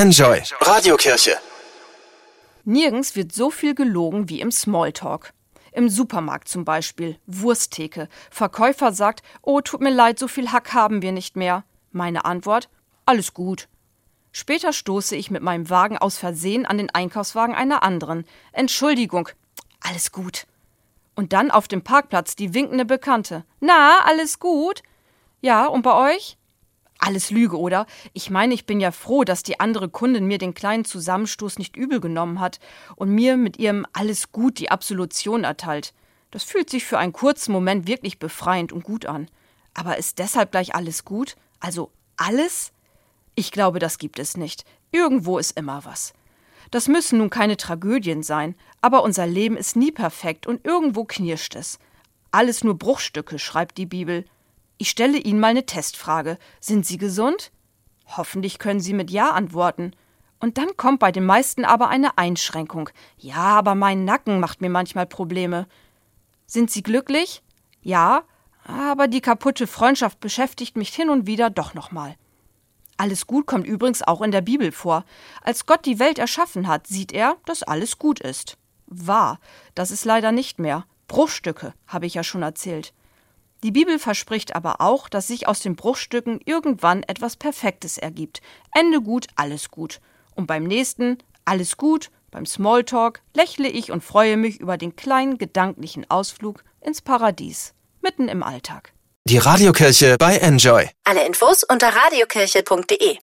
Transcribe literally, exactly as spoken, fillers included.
Enjoy Radiokirche. Nirgends wird so viel gelogen wie im Smalltalk. Im Supermarkt zum Beispiel, Wursttheke. Verkäufer sagt, oh, tut mir leid, so viel Hack haben wir nicht mehr. Meine Antwort, alles gut. Später stoße ich mit meinem Wagen aus Versehen an den Einkaufswagen einer anderen. Entschuldigung, alles gut. Und dann auf dem Parkplatz die winkende Bekannte. Na, alles gut? Ja, und bei euch? Alles Lüge, oder? Ich meine, ich bin ja froh, dass die andere Kundin mir den kleinen Zusammenstoß nicht übel genommen hat und mir mit ihrem Alles gut die Absolution erteilt. Das fühlt sich für einen kurzen Moment wirklich befreiend und gut an. Aber ist deshalb gleich alles gut? Also alles? Ich glaube, das gibt es nicht. Irgendwo ist immer was. Das müssen nun keine Tragödien sein, aber unser Leben ist nie perfekt und irgendwo knirscht es. Alles nur Bruchstücke, schreibt die Bibel. Ich stelle Ihnen mal eine Testfrage. Sind Sie gesund? Hoffentlich können Sie mit Ja antworten. Und dann kommt bei den meisten aber eine Einschränkung. Ja, aber mein Nacken macht mir manchmal Probleme. Sind Sie glücklich? Ja, aber die kaputte Freundschaft beschäftigt mich hin und wieder doch nochmal. Alles gut kommt übrigens auch in der Bibel vor. Als Gott die Welt erschaffen hat, sieht er, dass alles gut ist. Wahr, das ist leider nicht mehr. Bruchstücke, habe ich ja schon erzählt. Die Bibel verspricht aber auch, dass sich aus den Bruchstücken irgendwann etwas Perfektes ergibt. Ende gut, alles gut. Und beim nächsten, alles gut, beim Smalltalk, lächle ich und freue mich über den kleinen gedanklichen Ausflug ins Paradies, mitten im Alltag. Die Radiokirche bei Enjoy. Alle Infos unter radiokirche punkt de.